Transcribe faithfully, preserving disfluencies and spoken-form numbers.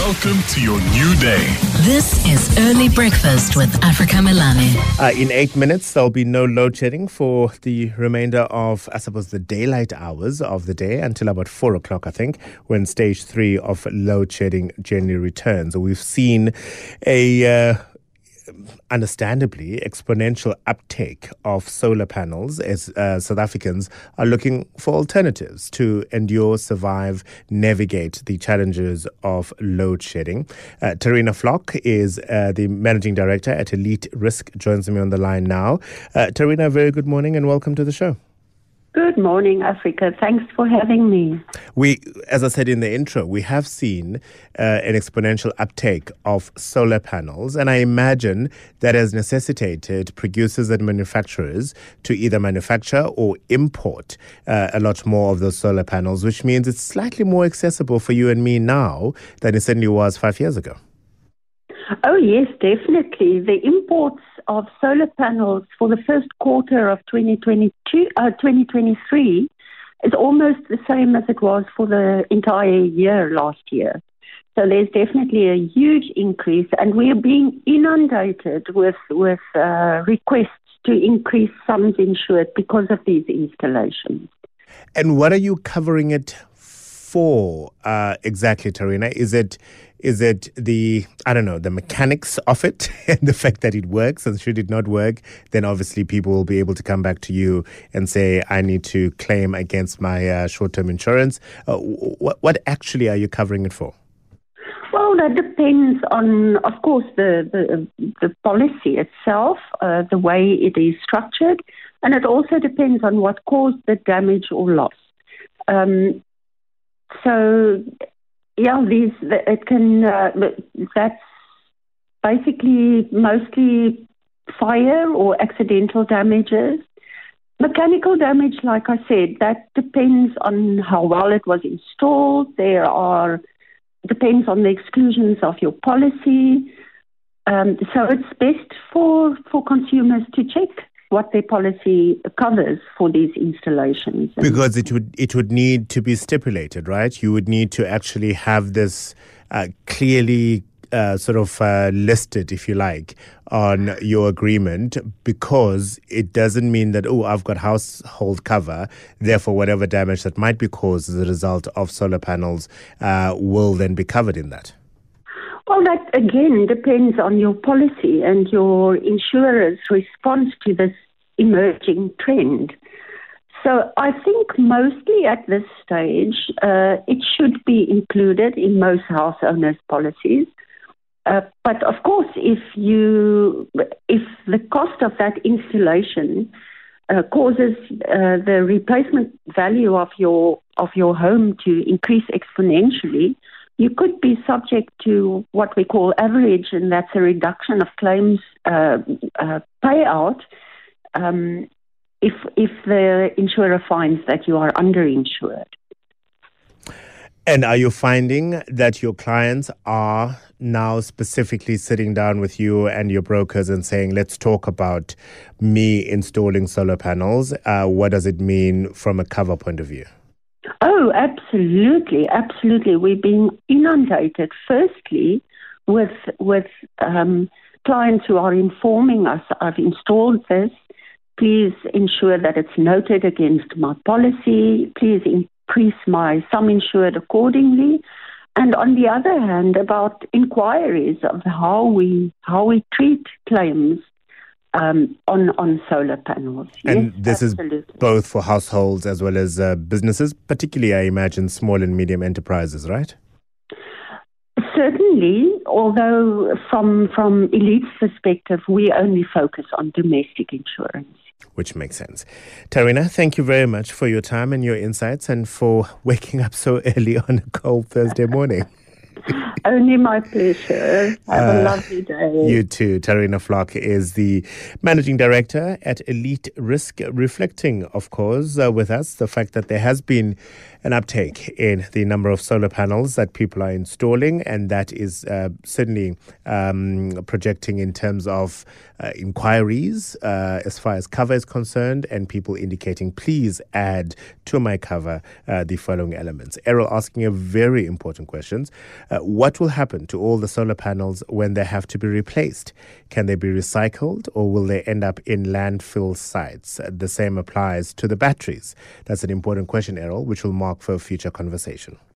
Welcome to your new day. This is Early Breakfast with Africa Melane. Uh, in eight minutes, there'll be no load shedding for the remainder of, I suppose, the daylight hours of the day until about four o'clock, I think, when stage three of load shedding generally returns. We've seen a... Uh, understandably exponential uptake of solar panels as uh, South Africans are looking for alternatives to endure, survive, navigate the challenges of load shedding. Uh, Tarina Flock is uh, the managing director at Elite Risk, joins me on the line now. Uh, Tarina, very good morning and welcome to the show. Good morning, Africa. Thanks for having me. We, as I said in the intro, we have seen uh, an exponential uptake of solar panels, and I imagine that has necessitated producers and manufacturers to either manufacture or import uh, a lot more of those solar panels, which means it's slightly more accessible for you and me now than it certainly was five years ago. Oh, yes, definitely. The imports of solar panels for the first quarter of twenty twenty-two, uh, twenty twenty-three is almost the same as it was for the entire year last year. So there's definitely a huge increase, and we are being inundated with, with uh, requests to increase sums insured because of these installations. And what are you covering it for uh, exactly, Tarina? Is it is it the, I don't know, the mechanics of it and the fact that it works, and should it not work, then obviously people will be able to come back to you and say, I need to claim against my uh, short-term insurance. Uh, what, what actually are you covering it for? Well, that depends on, of course, the, the, the policy itself, uh, the way it is structured, and it also depends on what caused the damage or loss. Um, so... Yeah, these it can. Uh, that's basically mostly fire or accidental damages. Mechanical damage, like I said, that depends on how well it was installed. There are depends on the exclusions of your policy. Um, so it's best for for consumers to check what their policy covers for these installations. Because it would it would need to be stipulated, right? You would need to actually have this uh, clearly uh, sort of uh, listed, if you like, on your agreement, because it doesn't mean that, oh, I've got household cover, therefore whatever damage that might be caused as a result of solar panels uh, will then be covered in that. Well, that again depends on your policy and your insurer's response to this emerging trend. So I think mostly at this stage, uh, it should be included in most house owners' policies. Uh, but of course, if you, if the cost of that installation uh, causes uh, the replacement value of your of your home to increase exponentially, you could be subject to what we call average, and that's a reduction of claims uh, uh, payout um, if if the insurer finds that you are underinsured. And are you finding that your clients are now specifically sitting down with you and your brokers and saying, let's talk about me installing solar panels? Uh, what does it mean from a cover point of view? Oh, absolutely, absolutely. We've been inundated, firstly, with with um, clients who are informing us, I've installed this, please ensure that it's noted against my policy, please increase my sum insured accordingly. And on the other hand, about inquiries of how we how we treat claims Um, on, on solar panels. And yes, this absolutely. is both for households as well as uh, businesses, particularly, I imagine, small and medium enterprises, right? Certainly, although from, from Elite's perspective, we only focus on domestic insurance. Which makes sense. Tarina, thank you very much for your time and your insights and for waking up so early on a cold Thursday morning. Only my pleasure. Have Uh, a lovely day. You too. Tarina Flock is the managing director at Elite Risk, reflecting, of course, uh, with us the fact that there has been an uptake in the number of solar panels that people are installing, and that is uh, certainly um, projecting in terms of uh, inquiries uh, as far as cover is concerned, and people indicating, please add to my cover uh, the following elements. Errol asking a very important question. Uh, what what will happen to all the solar panels when they have to be replaced? Can they be recycled, or will they end up in landfill sites? The same applies to the batteries. That's an important question, Errol, which will mark for a future conversation.